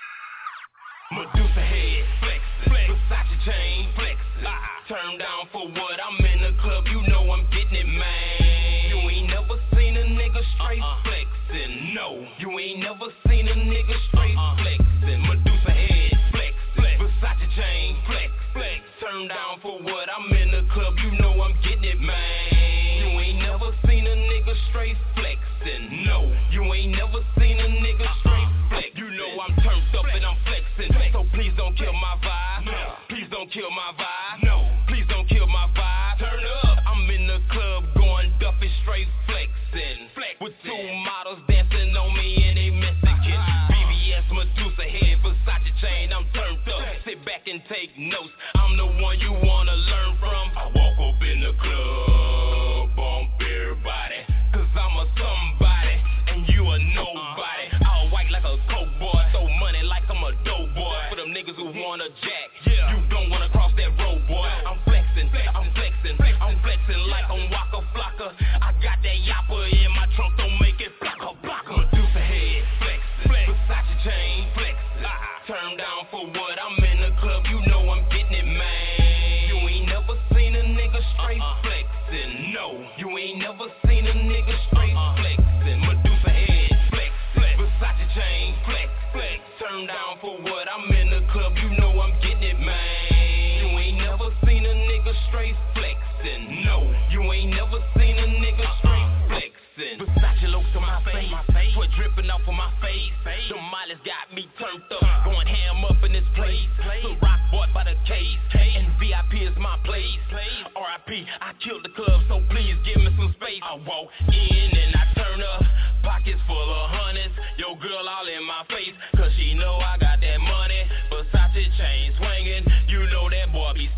Medusa head, flex, Versace chain, flex. Turn down for what? I'm in the club, you know I'm getting it, man. You ain't never seen a nigga straight uh-uh. flexing, no. You ain't never seen a nigga straight uh-uh. flexing. Medusa head, flex, Versace chain, flex, flex. Turn down for what? I'm in the club, you know I'm getting it, man. You ain't never seen a nigga straight flexing, no. You ain't never seen a nigga straight flex. You know I'm turned up and I'm flexing, so please don't kill my vibe. No. Please don't kill my vibe. No. Please don't kill my vibe. Turn up. I'm in the club going Duffy straight flexing. Flex with two models dancing on me and they Mexican. B B S Medusa head, Versace chain. I'm turned up. Sit back and take notes. I'm the one you wanna learn from. I walk up in the club, bump everybody, cause I'm a somebody and you a nobody. All white like a coke boy, throw money like I'm a dope boy. For them niggas who wanna jack, you don't wanna cross that road, boy. I'm flexing, I'm flexing, I'm flexing like I'm Waka Flocka. I got that yapper in my trunk, don't make it blocka blocka. Medusa head, flexing, Versace chain, flexing. Turn down for what? I'm in the club, you know I'm getting it, man. You ain't never seen a nigga straight flexing, no. You ain't never seen a nigga straight flexing. Medusa head, flex, Versace chain, flex, flex. Turn down for what? I'm in the club, you know I'm getting it, man. You ain't never seen a nigga straight flexing, no. You ain't never seen a nigga straight flexing. Versace looks on my face, sweat dripping off of my face. The mileage got me turned up, going ham up in this place. The rock bought by the case, and V I P is my place. R I P, I killed the club, so please give me some space. I walk in and I turn up, pockets full of hundreds. Your girl all in my face, cause she know I got that money. Versace chain swinging, you know that boy be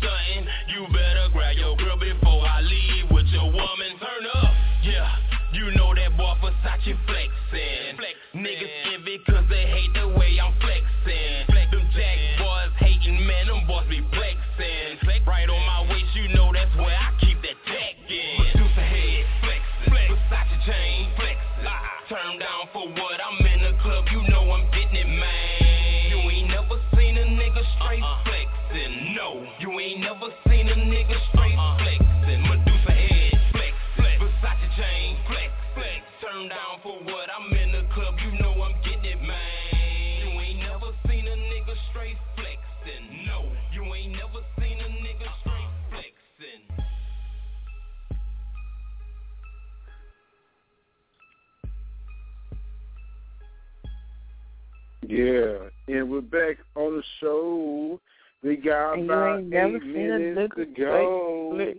Yeah, and we're back on the show. We got and about you ain't eight minutes to go.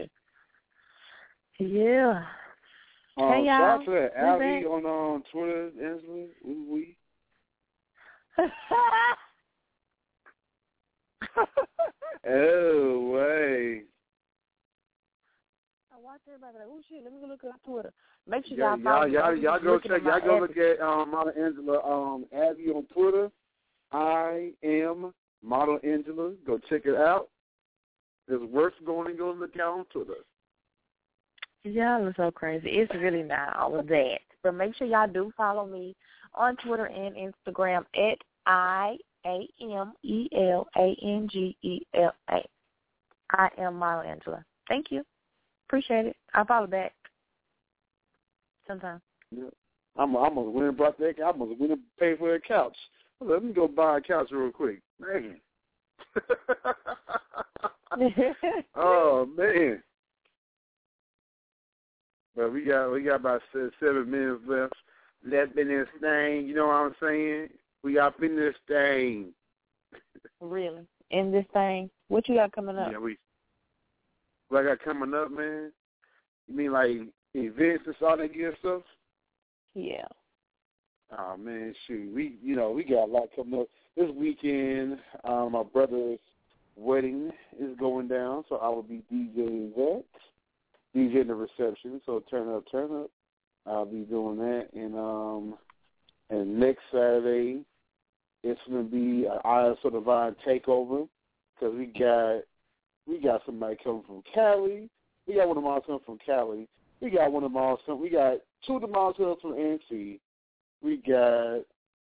Yeah. Um, hey, y'all. shout out to that We're Allie back. on um, Twitter, Angela. Ooh, we. Oh, way. I watch everybody like, oh, shit, let me go look at Twitter. Make sure Yeah, y'all follow y'all, me. y'all, y'all go Looking check. at my Y'all go app. look at um, Model Angela um, Abby on Twitter. I am Model Angela. Go check it out. There's work going to go look out on Twitter. Y'all are so crazy. It's really not all of that. But make sure y'all do follow me on Twitter and Instagram at I A M E L A N G E L A. I am Model Angela. Thank you. Appreciate it. I'll follow back sometime. Yeah. I'm I'm gonna win and brought that. I'm gonna win and pay for a couch. Let me go buy a couch real quick, man. Oh man. But we got we got about seven minutes left. Left in this thing, you know what I'm saying? We got in this thing. Really? In this thing? What you got coming up? Yeah, we. What I got coming up, man? You mean like events and all that good stuff? Yeah. Oh man, shoot, we you know we got a lot coming up this weekend. Um, my brother's wedding is going down, so I will be DJing that, DJing the reception. So turn up, turn up. I'll be doing that, and um, and next Saturday it's gonna be an Eye of the Divine takeover because we got we got somebody coming from Cali. We got one of them coming from Cali. We got one of them all we got two of them all coming from N C. We got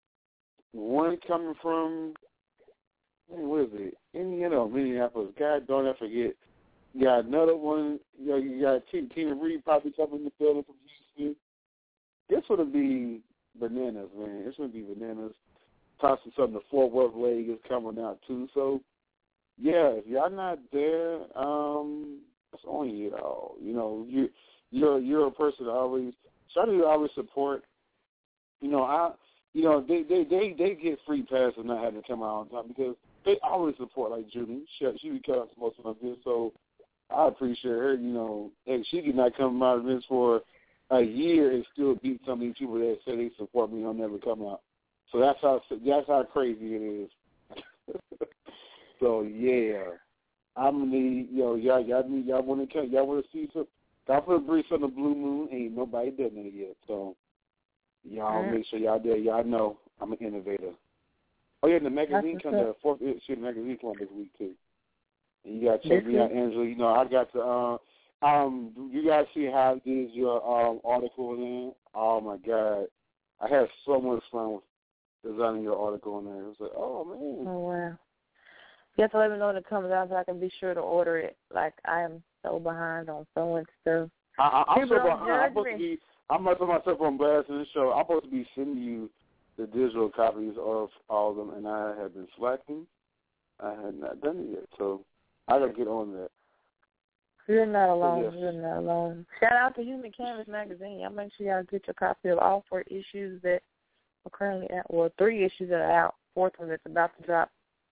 one coming from, what is it, Indiana, Minneapolis. God darn, I forget. You got another one, you know, you got Tina Reed probably coming in the building from Houston. This would be bananas, man. It's going to be bananas. Possibly something, the Fort Worth leg is coming out, too. So, yeah, if y'all not there, um, it's on you, though. You know, you, you're, you're a person that always, try to always support. You know, I, you know, they, they, they, they get free pass and not having to come out on time because they always support, like Judy. She, she be coming to most of my videos, so I appreciate her. You know, hey, she did not come out of this for a year and still beat some of these people that say they support me and never come out. So that's how that's how crazy it is. So yeah, I'm gonna need, you know, y'all y'all need y'all want to come, y'all want to see some. I put a brief on the blue moon. Ain't nobody done it yet, so. Y'all mm-hmm. make sure y'all there. Y'all know I'm an innovator. Oh, yeah, the magazine comes out. Fourth issue, the magazine comes this week, too. And you got to check this me out, Angela. You know, I got to, uh, um, you guys see how I did your um, article in? Oh, my God. I had so much fun with designing your article in there. It was like, oh, man. Oh, wow. You have to let me know when it comes out so I can be sure to order it. Like, I am so behind on so much stuff. I, I, I'm People so behind. I'm supposed me. to be. I'm going to put myself on blast in this show. I'm supposed to be sending you the digital copies of all of them, and I have been slacking. I had not done it yet, so I got to get on that. You're not alone. Yes. You're not alone. Shout out to Human Canvas Magazine. Y'all make sure y'all get your copy of all four issues that are currently out. Well, three issues that are out. Fourth one that's about to drop.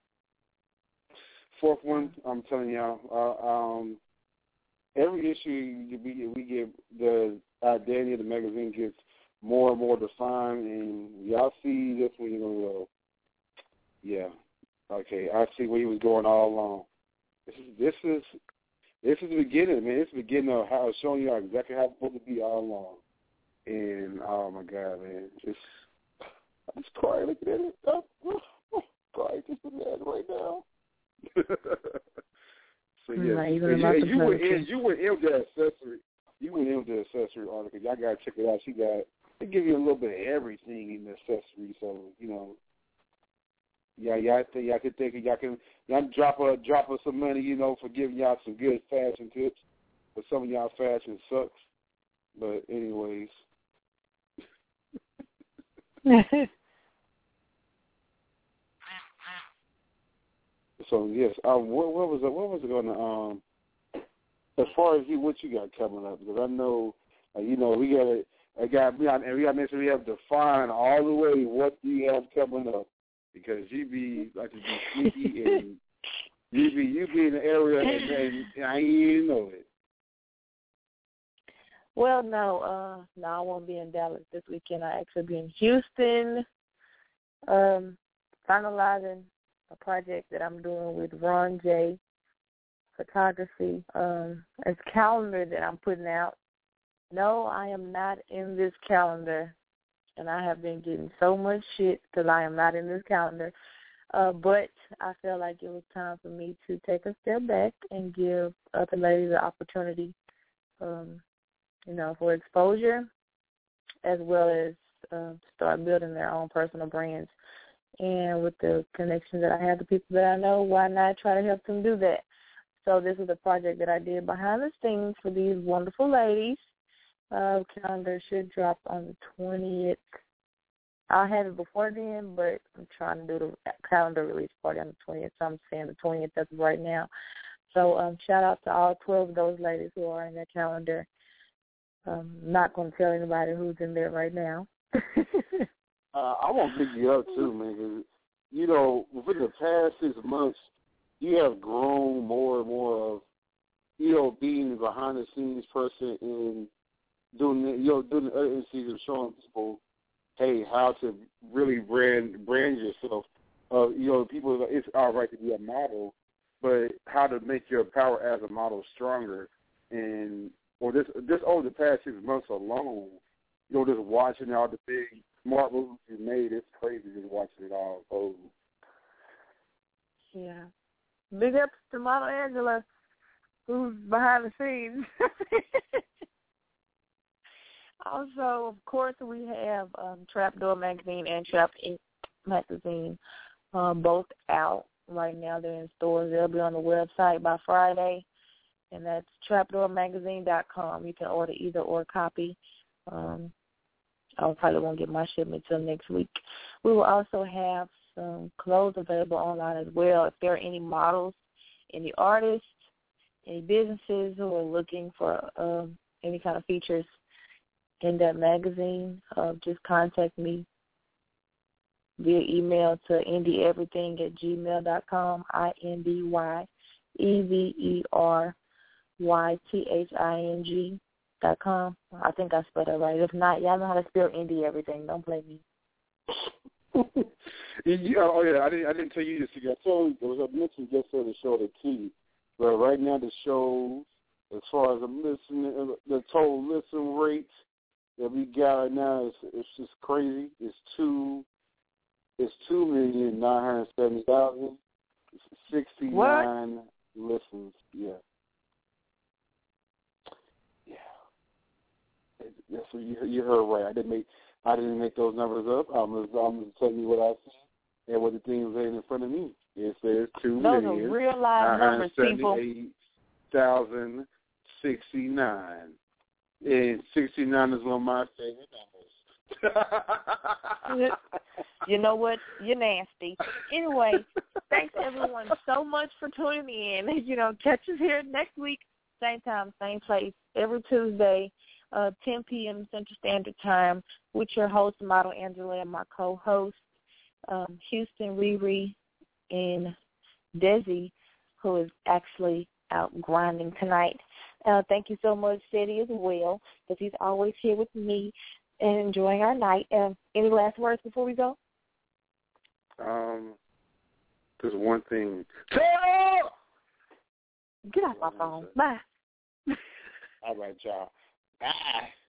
Fourth one, I'm telling y'all, uh, um, every issue we, we get, the identity of the magazine gets more and more defined, and y'all see this one, you're going to go, yeah, okay, I see where he was going all along. This is this is this is the beginning, man. It's the beginning of how showing you exactly how it's supposed to be all along. And oh my God, man, it's I'm just crying looking at it. I'm crying just looking at it right now. So yeah, Right, and you, and you went in, you went in with the accessory. You went in with the accessory article. Y'all gotta check it out. She got they give you a little bit of everything in the accessory, so you know. Yeah, y'all think y'all can think y'all can y'all drop her drop her some money, you know, for giving y'all some good fashion tips. But some of y'all fashion sucks. But anyways. So yes, um, what, what was it? What was it going to um? As far as you, what you got coming up? Because I know, uh, you know, we got to I got, we got, and we got to make sure we have defined all the way what you have coming up, because you be like to be sneaky and you be you be in the area and, and, and I ain't even know it. Well, no, uh, no, I won't be in Dallas this weekend. I actually be in Houston, um, finalizing a project that I'm doing with Ron J. Photography. Um, it's a calendar that I'm putting out. No, I am not in this calendar, and I have been getting so much shit because I am not in this calendar. Uh, but I felt like it was time for me to take a step back and give other ladies the opportunity, um, you know, for exposure, as well as uh, start building their own personal brands. And with the connections that I have to people that I know, why not try to help them do that? So this is a project that I did behind the scenes for these wonderful ladies. Uh, calendar should drop on the twentieth. I'll have it before then, but I'm trying to do the calendar release party on the twentieth, so I'm saying the twentieth as of right now. So um, shout out to all twelve of those ladies who are in that calendar. I'm not going to tell anybody who's in there right now. uh, I want to pick you up, too, man, because, you know, within the past six months, you have grown more and more of, you know, being a behind-the-scenes person and doing, you know, doing the other agencies and showing people, hey, how to really brand brand yourself. Uh, you know, people, it's all right to be a model, but how to make your power as a model stronger. And or this, this over the past six months alone, you know, just watching all the big smart moves you made, it's crazy just watching it all unfold. Yeah. Big ups to Model Angela, who's behind the scenes. Also, of course, we have um, Trapdoor Magazine and Trap Ink Magazine, um, both out right now. They're in stores. They'll be on the website by Friday, and that's trapdoor magazine dot com. You can order either or copy. Um, I probably won't get my shipment until next week. We will also have some clothes available online as well. If there are any models, any artists, any businesses who are looking for um, any kind of features in that magazine, uh, just contact me via email to indyeverything at gmail dot com, I N D Y E V E R Y T H I N G dot com. I think I spelled it right. If not, y'all know how to spell Indie Everything. Don't blame me. yeah, oh, yeah, I didn't, I didn't tell you this. I told you, there was a mention just for the show, the T. But right now the show, as far as the listen, the total listen rate that we got right now is it's just crazy. It's two, it's two million nine hundred seventy thousand sixty nine listens. Yeah, yeah. That's what you you heard right. I didn't make I didn't make those numbers up. I'm just, I'm just telling you what I see and what the thing is in front of me. It says two those million are real live numbers, people. Thousand sixty nine. And sixty-nine is one of my favorite numbers. You know what? You're nasty. Anyway, thanks everyone so much for tuning in. You know, catch us here next week, same time, same place, every Tuesday, uh, ten p.m. Central Standard Time, with your host, Model Angela, and my co-host, um, Houston Riri and Desi, who is actually out grinding tonight. Uh, thank you so much, Ceddy, as well, because he's always here with me and enjoying our night. Uh, any last words before we go? Um, there's one thing. Get off my phone. Bye. All right, y'all. Bye.